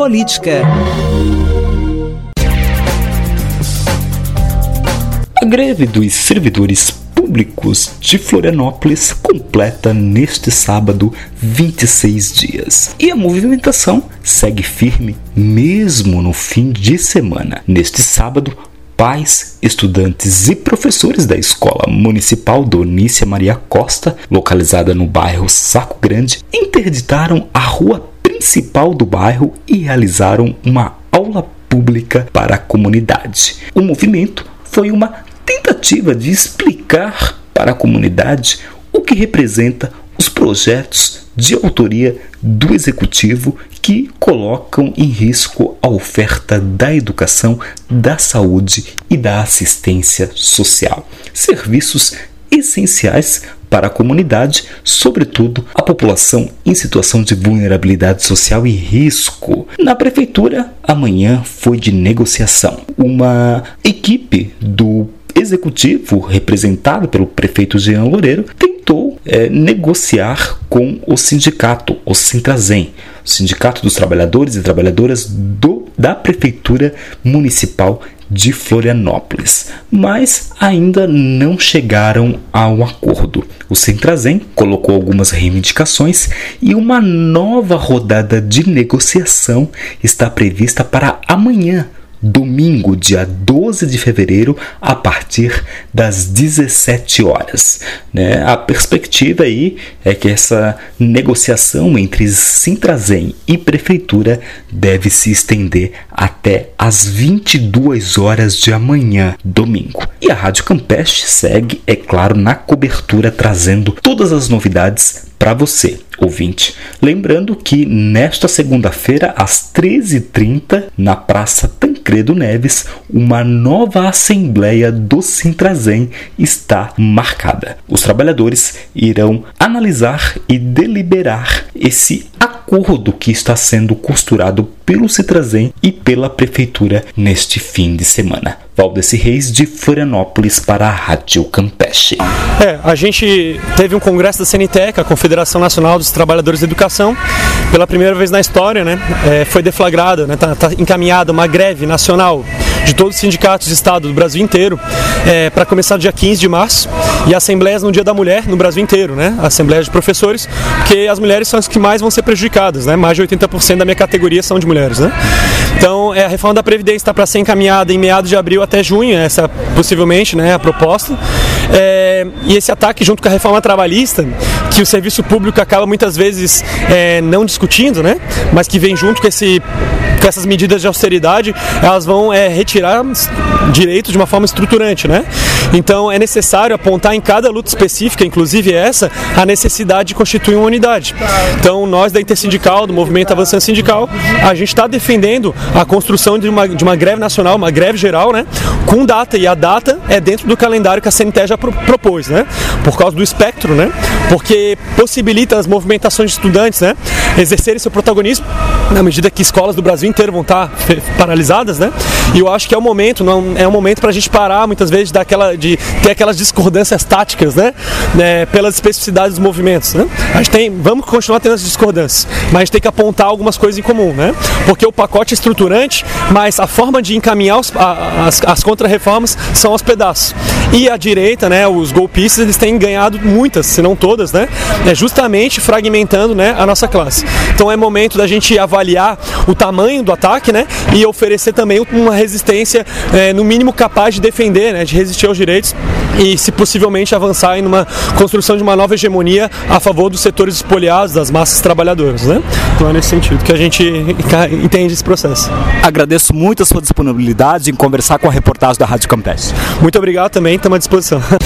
política. A greve dos servidores públicos de Florianópolis completa neste sábado 26 dias. E a movimentação segue firme mesmo no fim de semana. Neste sábado, pais, estudantes e professores da Escola Municipal Donícia Maria Costa, localizada no bairro Saco Grande, interditaram a rua principal do bairro e realizaram uma aula pública para a comunidade. O movimento foi uma tentativa de explicar para a comunidade o que representa os projetos de autoria do Executivo que colocam em risco a oferta da educação, da saúde e da assistência social. Serviços essenciais para a comunidade, sobretudo a população em situação de vulnerabilidade social e risco. Na prefeitura, amanhã foi de negociação. Uma equipe do Executivo, representado pelo prefeito Jean Loureiro, tentou negociar com o sindicato, o Sintrazem, o Sindicato dos Trabalhadores e Trabalhadoras da Prefeitura Municipal de Florianópolis, mas ainda não chegaram a um acordo. O Sintrazem colocou algumas reivindicações e uma nova rodada de negociação está prevista para amanhã, domingo, dia 12 de fevereiro, a partir das 17 horas. A perspectiva aí é que essa negociação entre Sintrazem e Prefeitura deve se estender até às 22 horas de amanhã, domingo. E a Rádio Campeche segue, é claro, na cobertura, trazendo todas as novidades para você, ouvinte. Lembrando que nesta segunda-feira, às 13h30, na Praça Tancredo Neves, uma nova assembleia do Sintrazem está marcada. Os trabalhadores irão analisar e deliberar esse acordo que está sendo costurado pelo Sintrazem e pela Prefeitura neste fim de semana. Valdeci Reis, de Florianópolis, para a Rádio Campeche. A gente teve um congresso da CNTEC, a Confederação Nacional dos Trabalhadores da Educação, pela primeira vez na história, foi deflagrada, tá encaminhada uma greve nacional de todos os sindicatos de Estado do Brasil inteiro, para começar no dia 15 de março, e assembleias no Dia da Mulher no Brasil inteiro, assembleias de professores, porque as mulheres são as que mais vão ser prejudicadas, mais de 80% da minha categoria são de mulheres. Então, a reforma da Previdência está para ser encaminhada em meados de abril até junho, essa possivelmente a proposta. E esse ataque junto com a reforma trabalhista, que o serviço público acaba muitas vezes não discutindo, mas que vem junto com essas medidas de austeridade, elas vão retirar direitos de uma forma estruturante, Então é necessário apontar em cada luta específica, inclusive essa, a necessidade de constituir uma unidade. Então nós da Intersindical, do Movimento Avançando Sindical, a gente está defendendo a construção de uma greve nacional, uma greve geral, com data, e a data é dentro do calendário que a CNTE já propôs, por causa do espectro, porque possibilita as movimentações de estudantes, exercerem seu protagonismo na medida que escolas do Brasil inteiro vão estar paralisadas, E eu acho que é o momento, não é um momento para a gente parar muitas vezes de ter aquelas discordâncias táticas, pelas especificidades dos movimentos, vamos continuar tendo essas discordâncias, mas a gente tem que apontar algumas coisas em comum, Porque o pacote é estruturante, mas a forma de encaminhar as contra-reformas são aos pedaços. E a direita, os golpistas, eles têm ganhado muitas, se não todas, justamente fragmentando, a nossa classe. Então é momento da gente avaliar o tamanho do ataque, e oferecer também uma resistência, no mínimo capaz de defender, de resistir aos direitos e, se possivelmente, avançar em uma construção de uma nova hegemonia a favor dos setores espoliados, das massas trabalhadoras, Então é nesse sentido que a gente entende esse processo. Agradeço muito a sua disponibilidade em conversar com a reportagem da Rádio Campeche. Muito obrigado também, estamos à disposição.